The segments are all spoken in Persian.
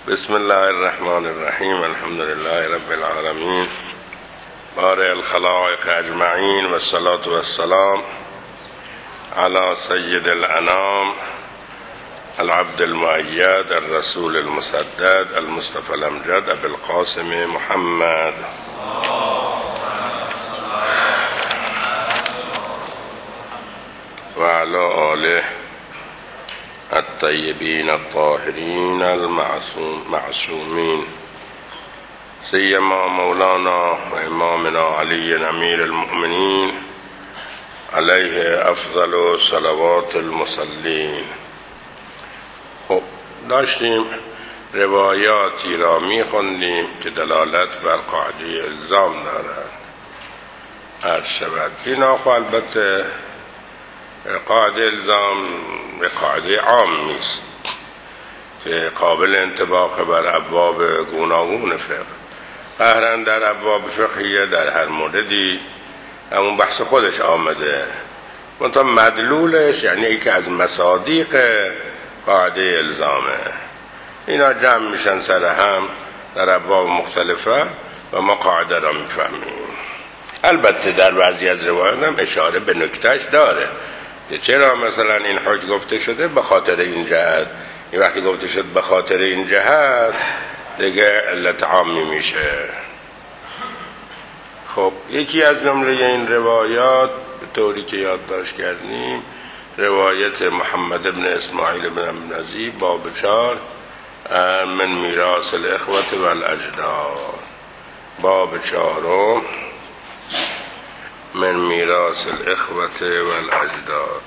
بسم الله الرحمن الرحیم. الحمد لله رب العالمین بارئ الخلائق اجمعین و الصلاة والسلام علی سید الانام العبد المؤید الرسول المسدد المصطفى الامجد ابی القاسم محمد و علی آله الطیبین الطاهرین المعصومین سیما مولانا و امامنا علی امیر المؤمنین علیه افضل صلوات المصلین. خب داشتیم روایاتی را می‌خواندیم که دلالت بر قاعده الزام دارد. عرض شود اینا خب البته قاعده الزام به قاعده عام نیست که قابل انطباق بر ابواب گوناگون فقه. قهرن در ابواب فقهیه در هر موردی همون بحث خودش آمده، منتها مدلولش یعنی یکی از مصادیق قاعده الزامه. اینا جمع میشن سر هم در ابواب مختلفه و ما قاعده را میفهمیم. البته در بعضی از روایات هم اشاره به نکتهش داره که چرا مثلا این حکم گفته شده به خاطر این جهت. این وقتی گفته شد به خاطر این جهت دیگه علت عامی میشه. خب یکی از جمله این روایات به طوری که یادداشت کردیم روایت محمد ابن اسماعیل ابن نزی باب 4 من میراث الاخوة والاجداد، باب 4 من میراث الاخوة والاجداد.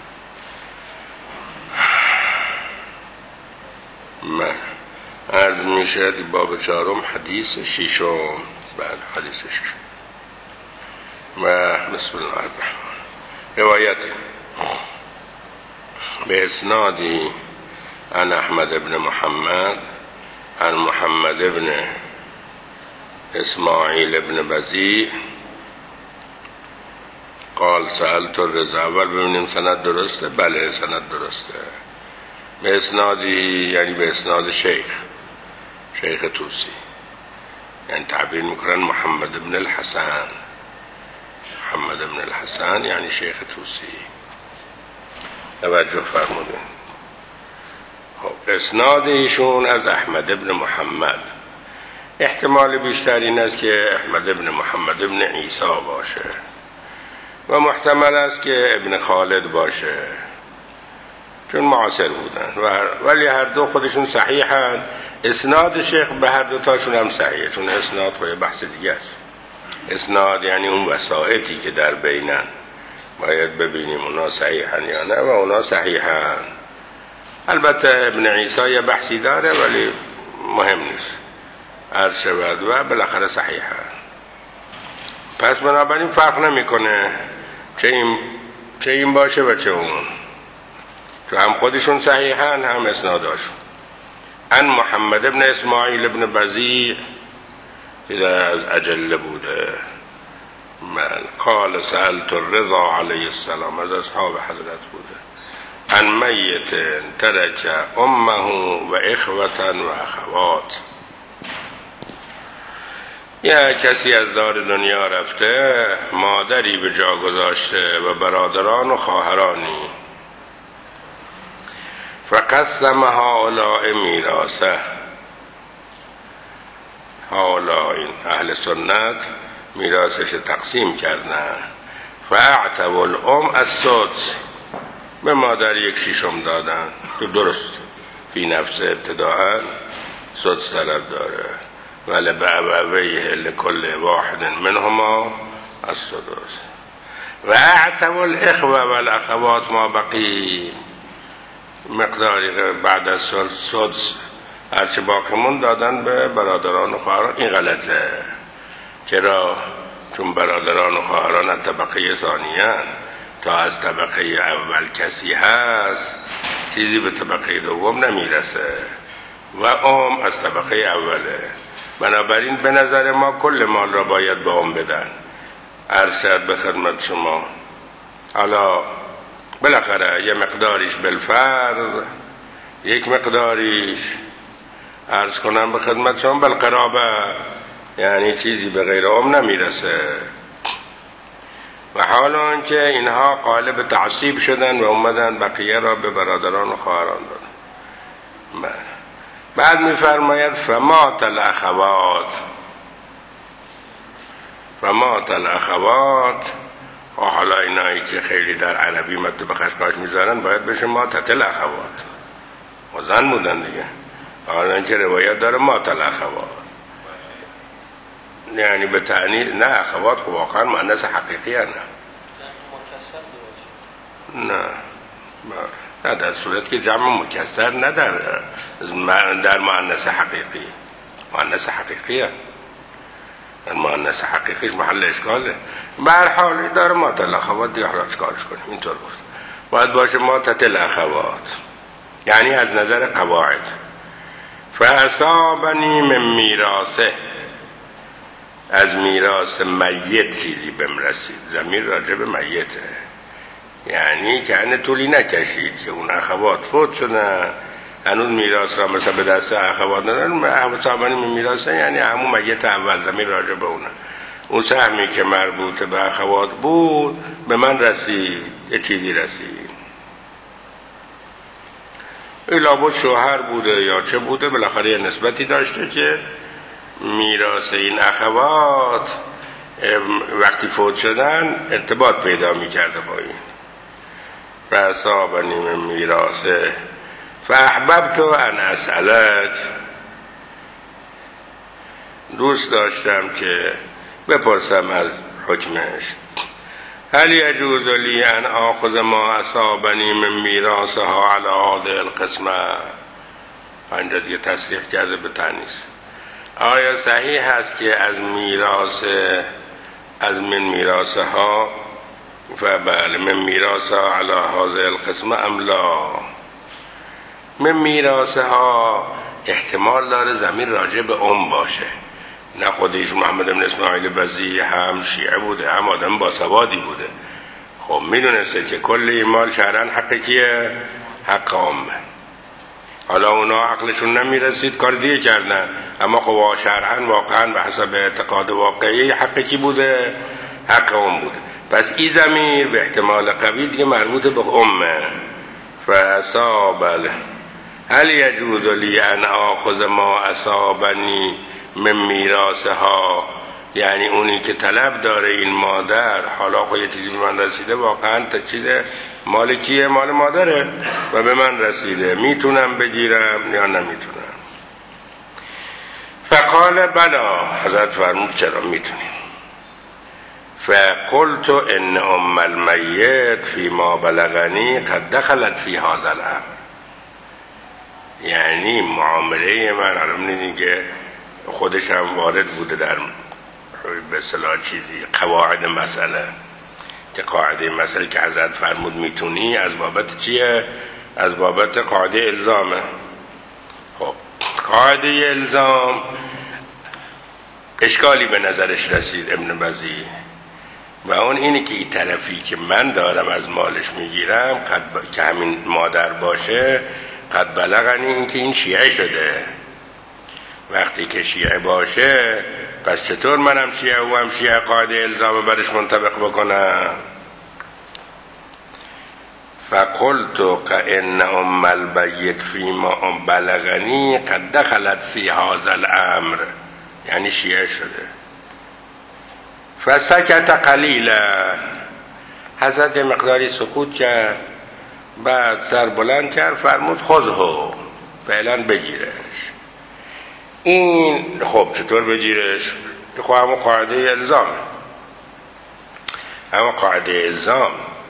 من عرض میشه باب 4 حدیث 6. بعد حدیث 6 و بسم الله الرحمن. روایتی به اسنادی عن احمد ابن محمد عن محمد ابن اسماعیل ابن بزیع قال سألت الرضا. اول ببینیم سند درسته؟ بله سند درسته. به اسنادی یعنی به اسناد شیخ توسی، یعنی تعبیر میکنن محمد ابن الحسن. محمد ابن الحسن یعنی شیخ توسی. توجه فرمودین. خب اسناد ایشون از احمد ابن محمد، احتمال بیشتر این است که احمد ابن محمد ابن عیسی باشه و محتمل است که ابن خالد باشه چون معاصر بودن ولی هر دو خودشون صحیحن. اسناد شیخ به هر دو تاشون هم صحیحه، چون اسناد خود بحث دیگه است. اسناد یعنی اون وسائطی که در بینن، باید ببینیم اونا صحیحن یا نه و اونا صحیحن. البته ابن عیسی یه بحثی داره ولی مهم نیست، عرض شود و بالاخره صحیحن. پس بنابراین فرق نمیکنه چه این باشه و چه اون، تو هم خودشون صحیحن هم اسناداشون. عن محمد ابن اسماعیل ابن بزیع که از اجل بوده، من قال سألت الرضا علیه السلام، از اصحاب حضرت بوده، عن میت ترک امه و اخوة و اخوات. یه کسی از دار دنیا رفته، مادری به جا گذاشته و برادران و خواهرانی. فقسم هؤلاء میراثه، حالا این اهل سنت میراثش تقسیم کردن. فاعتوا الام السدس، به مادر 1/6 دادن. تو درست فی نفس ابتداء سدس طلب داره، ولی به ابویه لکل واحد منهما السدس. و اعتوا الاخوة والاخوات ما بقی، مقداری بعد از سدس هرچه باقیمون دادن به برادران و خواهران. این غلطه. چرا؟ چون برادران و خواهران از طبقه ثانیه، تا از طبقه اول کسی هست چیزی به طبقه دوم نمیرسه و از طبقه اوله. بنابراین به نظر ما کل مال را باید به بدن. عرض به خدمت شما حالا بالاخره یه مقداریش بالفرض، یک مقداریش عرض کنم به خدمت شما بالقرابه، یعنی چیزی به غیر نمیرسه. و حال آنکه اینها قالب تعصیب شدن و اومدن بقیه را به برادران و خواهران دادن. بعد میفرماید فمات الاخوات، فمات الاخوات. و حالا اینایی که خیلی در عربی مد به خشخاش میذارن باید بشه ماتت الاخوات، و زن بودن دیگه. حالا اینکه روایت داره مات الاخوات، یعنی به تعنی نه اخوات خب واقعا مؤنث حقیقی نه. نه در صورت که جمع مکسر نه در مؤنث حقیقی، مؤنث حقیقیه، مؤنث حقیقیش محل اشکاله. به هر حال داره مات الاخوات دیگه، حالا چیکارش کنیم؟ اینطور گفت باید باشه ماتت الاخوات، یعنی از نظر قواعد. فاصابنی من میراثه، از میراث میت چیزی بهم رسید. ضمیر راجع به میته، یعنی که هنه طولی نکشید که اون اخوات فوت شدن هنوز میراث را مثلا به دست اخوات ندارن. اصابنی من میراثه یعنی همون میت اول، ضمیر راجع به اون سهمی که مربوط به اخوات بود به من رسید، یه چیزی رسید. این لابد شوهر بوده یا چه بوده، بالاخره یه نسبتی داشته که میراث این اخوات وقتی فوت شدن ارتباط پیدا میکرده با این. فاصابنی من میراثه فاحببت ان اسألک، دوست داشتم که بپرسم از حکمش. هل یجوز لی ان آخذ ما اصابنی من میراثها علی هذه القسمه؟ اینجا دیگه تصریح کرده به تانیث. آیا صحیح است که از من میراثها فبل من میراثها علی هذه القسمه ام لا؟ من میراثها احتمال داره ضمیر راجع به باشه، نه خودش محمد بن اسماعیل بزی هم شیعه بوده هم آدم باسوادی بوده. خب میدونسته که کل این مال شرعاً حق کیه؟ حق امه. حالا اونا عقلشون نمیرسید کار دیگه کردن، اما خب شرعاً واقعاً به حسب اعتقاد واقعی حق کی بوده؟ حق ام بوده. پس این ضمیر به احتمال قوی دیگه مربوط به امه. فاصابل هل یجوز لی ان آخذ ما اصابنی من میراثها، یعنی اونی که طلب داره این مادر، حالا خب یه چیزی به من رسیده واقعا تا چیز مال کیه؟ مال مادره و به من رسیده، میتونم بگیرم یا نمیتونم؟ فقال بلا، حضرت فرمود چرا میتونیم. فقلت ان ام المیت فيما بلغنی قد دخلت في هذا الامر، یعنی معامله من الان دیگه خودش هم وارد بوده در به اصطلاح چیزی قواعد مسئله، که قاعده مسئله که حضرت فرمود میتونی از بابت چیه؟ از بابت قاعده الزامه. خب قاعده الزام اشکالی به نظرش رسید ابن بزی، و اون اینه که این طرفی که من دارم از مالش میگیرم که همین مادر باشه، قد بلغنی، این که این شیعه شده. وقتی که شیعه باشه پس چطور منم شیعه و هم شیعه قاعده الزام برش منطبق بکنم؟ فقلت ان ام البیت فيما بلغنی قد دخلت في هذا الامر، یعنی شیعه شده. فسکت قلیلا، حضرت مقداری سکوت کرد، بعد سر بلند کرد فرمود خذه، فعلا بگیرش. این خب چطور بگیرش؟ خب همون قاعده الزام، اما قاعده الزام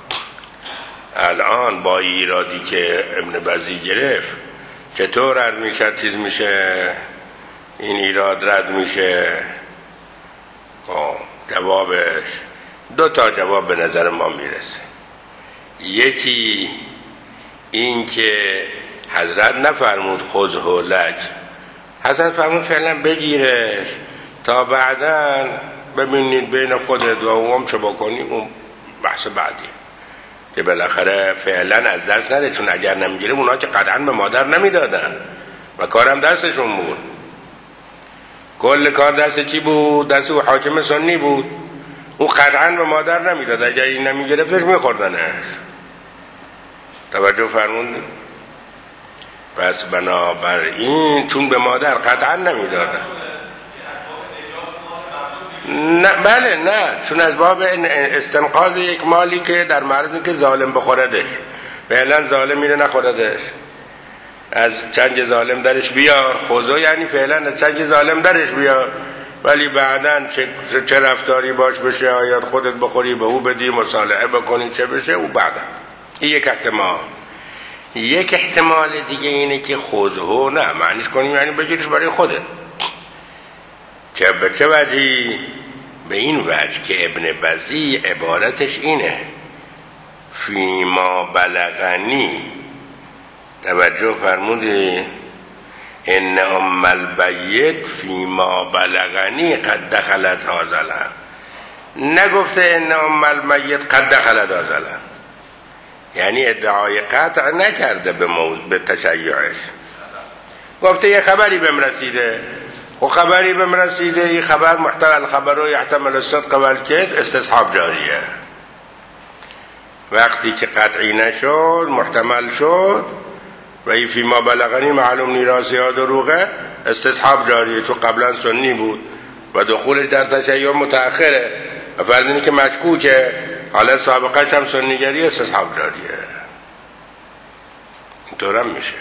الان با ایرادی که ابن بزی گرفت چطور رد میشه؟ چیز میشه این ایراد رد میشه؟ جوابش دو تا جواب به نظر ما میرسه. یکی این که حضرت نفرمود خذه لک، حضرت فرمود فعلا بگیرش تا بعداً ببینید بین خودت و اون چه بکنی، اون بحث بعدی که بالاخره فعلا از دست نده، چون اگر نمیگیره اونا که قطعاً به مادر نمیدادن، و کارم دستشون بود. کل کار دست کی بود؟ دست او حاکم سنی بود. او قطعا به مادر نمیداد، اگر این نمیگرفتش میخوردنش. توجه فرمودید؟ پس بنابراین چون به مادر قطعا نمیدادن، نه بله نه، چون از باب استنقاذ یک مالی که در معرض که ظالم بخوردش، فعلا ظالم میره نخوردش، از چنگ ظالم درش بیار. خوزو یعنی فعلا از چنگ ظالم درش بیار، ولی بعداً چه رفتاری باش بشه، آیات خودت بخوری به او بدی، مصالحه بکنی چه بشه، او بعدا. این یک احتمال. یک احتمال دیگه اینه که خوزو نه معنیش کنیم یعنی بگیرش برای خودت. به چه وجهی؟ به این وجه که ابن بزی عبارتش اینه فیما بلغنی، توجه فرمودی، ان ام البیت فیما بلغنی قد دخلت هازله، نگفته ان ام المیت قد دخلت هازله، یعنی ادعای قطع نکرده به تشیعش، گفته یه خبری بهم رسیده. و خبری بهم رسیده، این خبر محتمل خبر یحتمل الصدق والکذب، استصحاب جاریه. وقتی که قطعی نشد، محتمل شد و این فیما بلغنی معلوم نیراسی ها دروغه، استصحاب جاریه، تو قبلا سنی بود و دخولش در تشیع متأخره و فردینی که مشکوکه حالا سابقش هم سنیگری، استصحاب جاریه. اینطور هم میشه.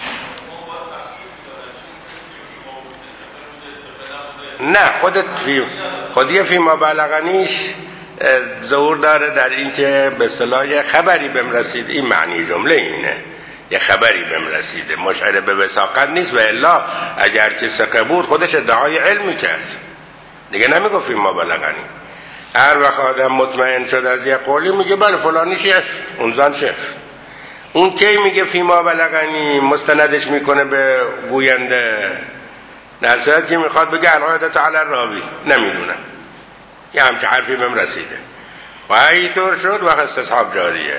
نه خودی فیما بلغنیش ظهور داره در این که به اصطلاح خبری بهم رسید، این معنی جمله اینه، یه خبری بهم رسیده، مشعر به وثاقت نیست. و الا اگر که ثقه بود خودش ادعای علم میکرد دیگه، نمیگفت فیما بلغنی. هر وقت آدم مطمئن شد از یه قولی میگه بله فلانی شیخ، اون زن شیخ. اون کی میگه فیما بلغنی؟ مستندش میکنه به گوینده، در صورت که میخواد بگه العادت علی الراوی، نمیدونم یه همچه حرفی بهم رسیده و اینطور شد، وقت استصحاب جاریه.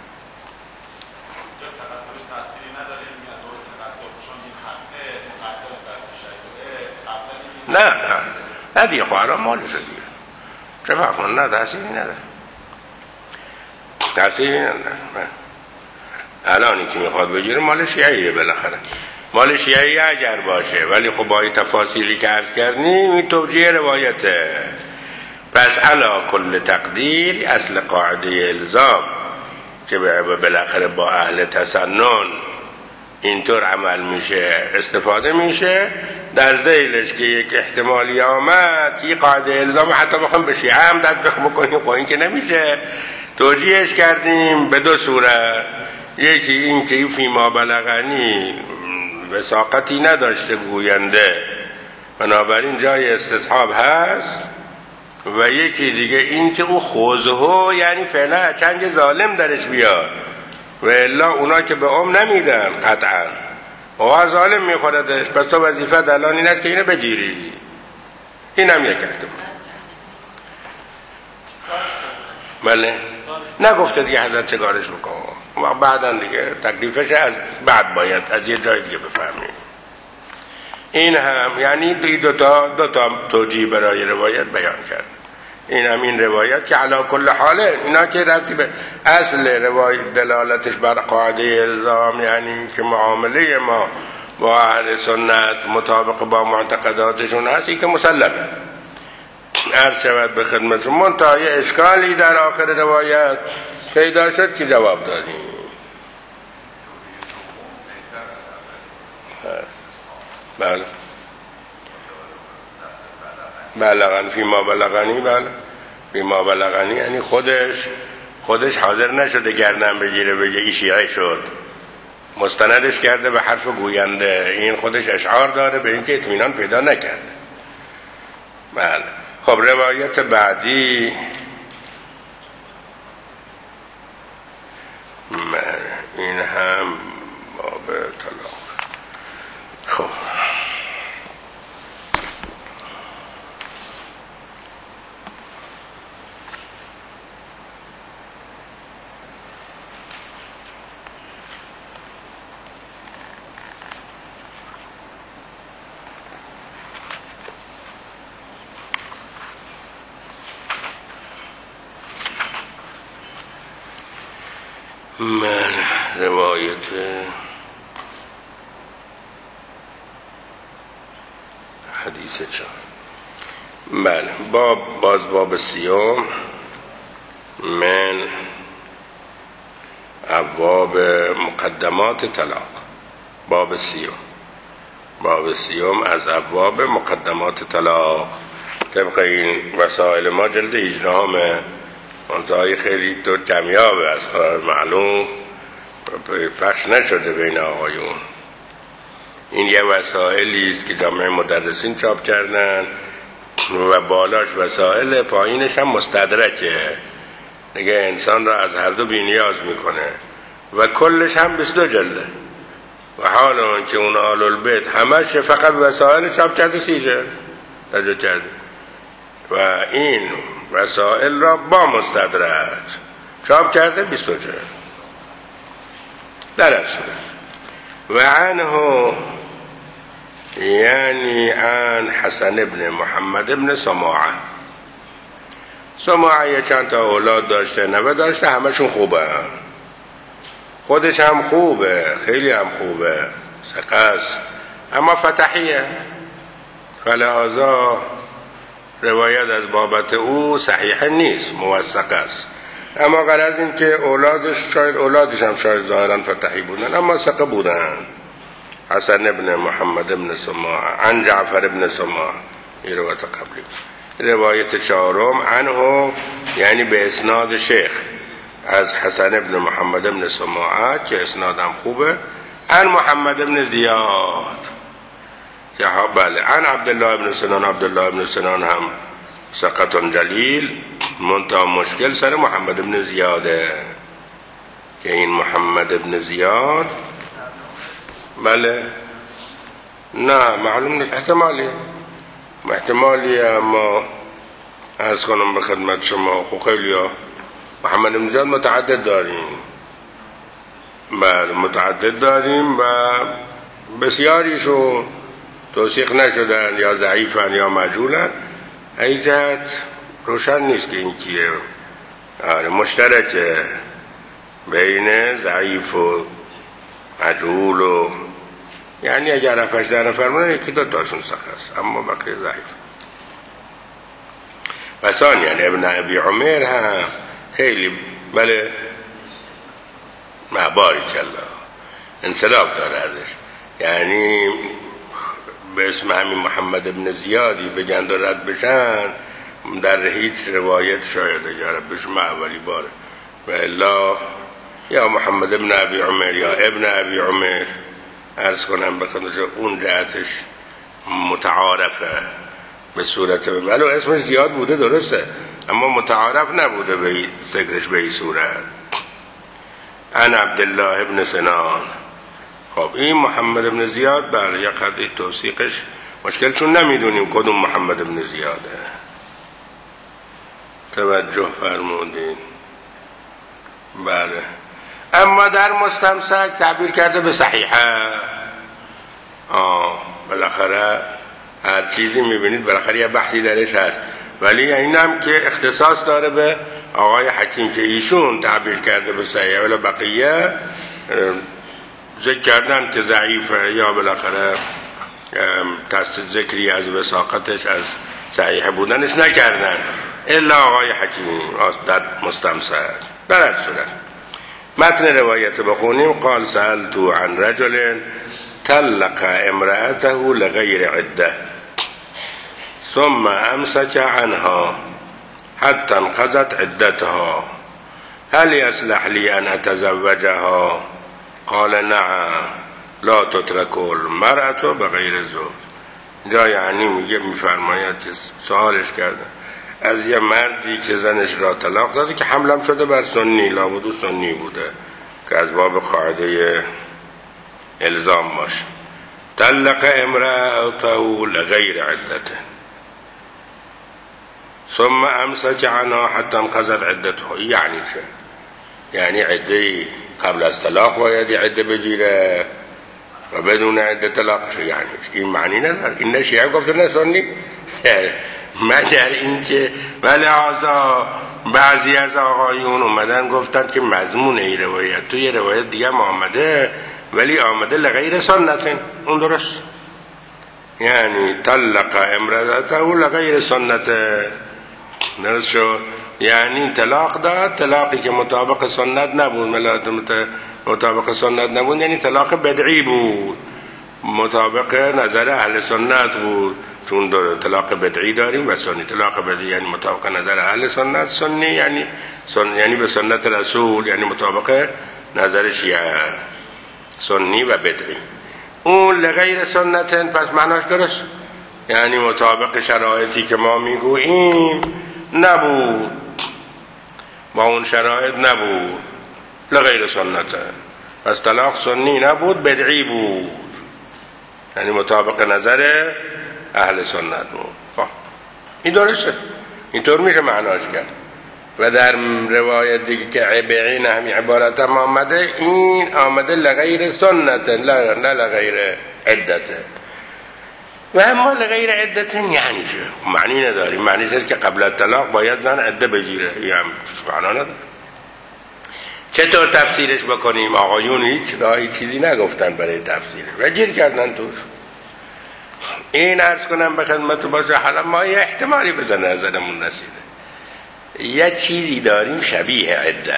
نه دیگه خواهران مالشه دیگه، چه فرق کنه؟ نه تحصیلی نداره، تحصیلی نداره. الانی که میخواد بگیره مال شیعیه، بالاخره مال شیعی اگر باشه، ولی خب با این تفاصیلی که عرض کردیم این توجیه روایته. پس علا کل تقدیر اصل قاعده الزام که بالاخره با اهل تسنن اینطور عمل میشه، استفاده میشه، در ذیلش که یک احتمالی آمد که قاعده الزام حتی بخوام به شیعه هم تطبیق بکنیم، خب این که نمیشه، توجیهش کردیم به دو صورت. یکی این که فیما بلغنی وثاقتی نداشته گوینده، بنابراین جای استصحاب هست، و یکی دیگه این که او خوزهو یعنی فعلا چنگ ظالم درش بیاد، و الا اونا که به نمیدن قطعا او ظالم میخوردش، پس تو وظیفه الان این است که اینو بگیری. این هم یک احتمال. بله نگفته دیگه حضرت چه کارش بکنم، بعدا دیگه تکلیفش از بعد باید از یه جای دیگه بفهمیم. این هم یعنی دو تا توجیه برای روایت بیان کرد. این هم این روایت که علا کل حاله، اینا که ربطی به اصل روایت دلالتش بر قاعده الزام، یعنی که معامله ما با اهل سنت مطابق با معتقداتشون هست، این که مسلمه. عرض شود به خدمتشون منتهای اشکالی در آخر روایت پیدا شد که جواب دادیم. بله بلغن فیما بلغنی، بله فیما بلغنی یعنی خودش حاضر نشده گردن بگیره بگه ای شیعه شد، مستندش کرده به حرف گوینده، این خودش اشعار داره به اینکه اطمینان پیدا نکرده. بله خب روایت بعدی این هم باب طلاق. خب من روایت حدیث 4. بله، باب سیوم من ابواب مقدمات طلاق. باب سیوم از ابواب مقدمات طلاق. طبق این وسائل ما جلد 18 منتهای خیلی تو کمیابه، از قرار معلوم پخش نشده بین آقایون. این یه وسائلی است که جامعه مدرسین چاپ کردن و بالاش وسائل، پایینش هم مستدرکه، دیگه انسان را از هر دو بی‌نیاز میکنه و کلش هم 22 جلده. و حال اون که اون آل البیت همش فقط وسائل چاپ کرده 30 جلد تجربه کرده و این وسائل را با مستدرک چاپ کرده 22 جلد درد شده. و عنه یعنی عن حسن ابن محمد ابن سماعه یه چند تا اولاد داشته، نوه داشته، همشون خوبه، خودش هم خوبه، خیلی هم خوبه، ثقه‌ست، اما فتحیه، فلهذا روایت از بابت او صحیح نیست، موثق است. اما غرض این که اولادش هم شاید ظاهرا فتحی بودن اما ثقه بودن. حسن ابن محمد ابن سماعه عن جعفر ابن سماعه، این روایت قبلی. روایت 4 عنه یعنی به اسناد شیخ از حسن ابن محمد ابن سماعه که اسنادم خوبه، عن محمد ابن زیاد، بله، عن عبدالله ابن سنان هم ثقة جلیل، منتها مشکل سر محمد ابن زیاده که این محمد ابن زیاد، بله، نه معلوم نیست، احتمالی اما عرض کنم به خدمت شما خیلی ها محمد بن زیاد متعدد داریم، بله متعدد داریم و بسیاریشون توثیق نشدن، یا ضعیفن یا مجهولن. این جهت روشن نیست که این کیه. مشترکه بین ضعیف و مجهول و یعنی اگر 7-8 نفر بودن یکی دو تاشون ثقه است اما بقیه ضعیف. و ثانیا ابن ابی عمر هم خیلی بله بارک الله انسلاک داره ازش، یعنی به اسم همین محمد ابن زیادی بگند و رد بشن در هیچ روایت شاید اجاره بشم اولی باره، و الا یا محمد ابن ابی عمر یا ابن ابی عمر عرض کنم بخاطر اون جهتش متعارفه به صورت ولو اسمش زیاد بوده درسته اما متعارف نبوده به ذکرش به این صورت. عن عبدالله ابن سنان. خب این محمد ابن زیاد بله یا قدری توثیقش مشکل، چون نمیدونیم کدوم محمد ابن زیاده. توجه فرمودین؟ بله. اما در مستمسک تعبیر کرده به صحیحه. بالاخره هر چیزی میبینید بالاخره یه بحثی درش هست، ولی اینم که اختصاص داره به آقای حکیم که ایشون تعبیر کرده به صحیحه، ولی بقیه ذکر کردن که ضعیفه یا بالاخره ذکری از وثاقتش از صحیح بودنش نکردن الا آقای حکیم در مستمسک. درد شدن متن روایت بخونیم. قال سألت عن رجل طلق امرأته لغیر عده ثم امسك عنها حتى انقضت عدتها هل يصلح لي ان اتزوجها؟ قال نعم لا تترك المرأة بغیر زوج. جا یعنی میفرماید که سوالش کردن از یه مردی که زنش را طلاق داده که حملم شده بر سنی، لابد سنی بوده که از باب قاعده الزام باشه. طلق امرأته لغیر عدته ثم امسك عنها حتى انقضت عدته. یعنی چه؟ یعنی عده قبل از طلاق باید عده بگیره و بدون عده طلاق. یعنی این معنی نداره. این شیعه گفته نه سنی، مگر این که ولی آزا بعضی از آقایون اومدن گفتن که مضمون این روایت توی روایت دیگه آمده ولی آمده لغیر سنت. اون درست، یعنی طلق امرأته لغیر سنت، درست شد، یعنی طلاق داد، طلاقی که مطابق سنت نبود، مطابق سنت نبود یعنی طلاق بدعی بود، مطابق نظر اهل سنت بود، چون طلاق بدعی داریم و سنی. طلاق بدعی یعنی مطابق نظر اهل سنت، سنی یعنی به سنت رسول، یعنی مطابق نظر شیعه، سنی و بدعی. اون لغیر سنت پس معناش درست، یعنی مطابق شرایطی که ما میگوییم نبود، با اون شرایط نبود، لغیر سنت، پس طلاق سنی نبود، بدعی بود، یعنی مطابق نظر اهل سنت بود. خب این درسته، اینطور میشه معناش کرد. و در روایت دیگه که عبعین همین عبارت هم آمده، این آمده لغیر سنت، نه لغیر عدته. و اما لغیر عدت یعنی چه؟ معنی نداری، معنیش هست که قبل الطلاق باید زن عده بگیره، این هم معنا نداره. چطور تفسیرش بکنیم؟ آقایون هیچ راهی چیزی نگفتن برای تفسیرش و گیر کردن توش. این عرض کنم به خدمت باشه، حالا ما یه احتمالی بزن نظرمون رسیده، یه چیزی داریم شبیه عده،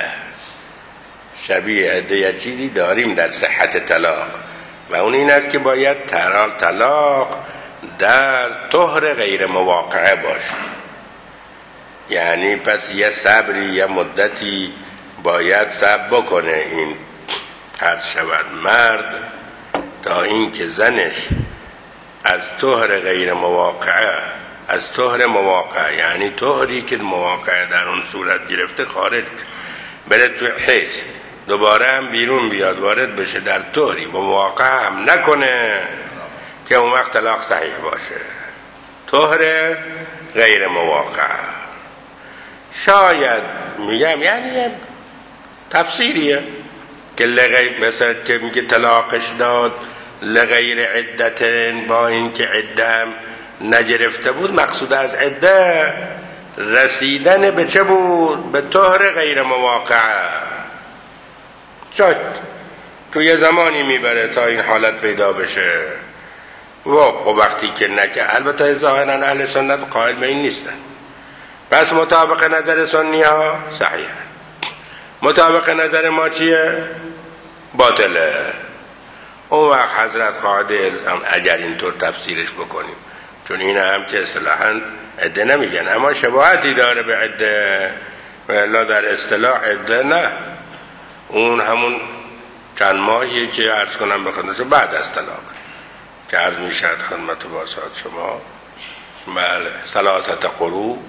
یه چیزی داریم در صحت طلاق، و اون این است که باید طلاق در طهر غیر مواقعه باشه. یعنی پس یه صبری، یه مدتی باید صبر بکنه این عرض شود مرد تا این که زنش از طهر غیر مواقعه، از طهر مواقعه یعنی طهری که مواقعه در اون صورت گرفته خارج بره تو حیض، دوباره هم بیرون بیاد وارد بشه در طهری و مواقعه هم نکنه که اون وقت طلاق صحیح باشه. طهر غیر مواقعه شاید میگم یعنی تفسیریه که مثلا که میگه طلاقش داد لغیر عدتن، با اینکه عده هم نگرفته بود، مقصود از عده رسیدن به چه بود؟ به طهر غیر مواقعه. شاید تو یه زمانی میبره تا این حالت پیدا بشه و وقتی که نکه. البته ظاهرا اهل سنت قائل به این نیستن، پس مطابق نظر سنی ها صحیح، مطابق نظر ما چیه؟ باطله. اون وقت حضرت قاعده اگر اینطور تفسیرش بکنیم، چون این هم که اصطلاحاً عده نمیگن اما شباهتی داره به عده، ولی در اصطلاح عده نه، اون همون چند ماهیه که عرض کنم بخوندش بعد از طلاق که عرض میشد خدمت واسات شما. بله، ثلاثت قروء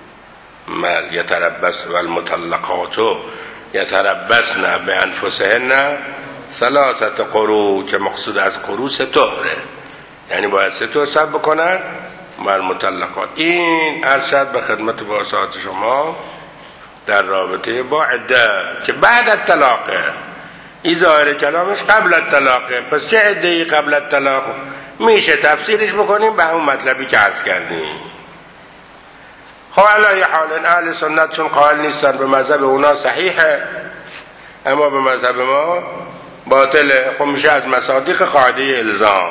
یتربص و المطلقات یتربصن بانفسهن ثلاثت قروء، که مقصود از قروء سه طهره، یعنی باید سه طهر صبر بکنن و المطلقات. این ارشد به خدمت واسات شما در رابطه با عده که بعد الطلاقه. این ظاهر کلامش قبل الطلاقه، پس چه عده‌ای قبل الطلاق؟ میشه تفسیرش بکنیم به همون مطلبی که عرض کردیم. خب علی حال اهل سنت چون قائل نیستن به مذهب اونا صحیحه، اما به مذهب ما باطله. خب میشه از مصادیق قاعده الزام.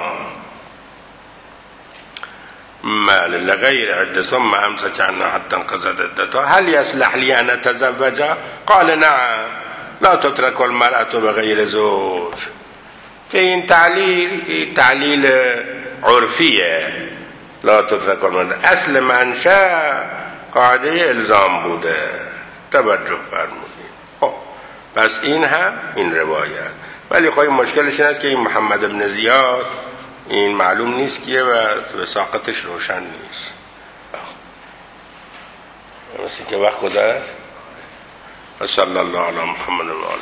مال لغیر عده ثم امسك عنها حتى انقضت عدتها هل يصلح لي ان اتزوج؟ قال نعم لا تترك المرأة بغیر زوج. که این تعلیل عرفیه، لا تترك المرأة اصل منشأ قاعده الزام بوده، توجه فرمودید. خب پس این هم این روایت، ولی خواهی مشکلش این است که این محمد بن زیاد این معلوم نیست کیه و وثاقتش روشن نیست. مثل که وقت گذشت. صلی الله علی محمد و آله.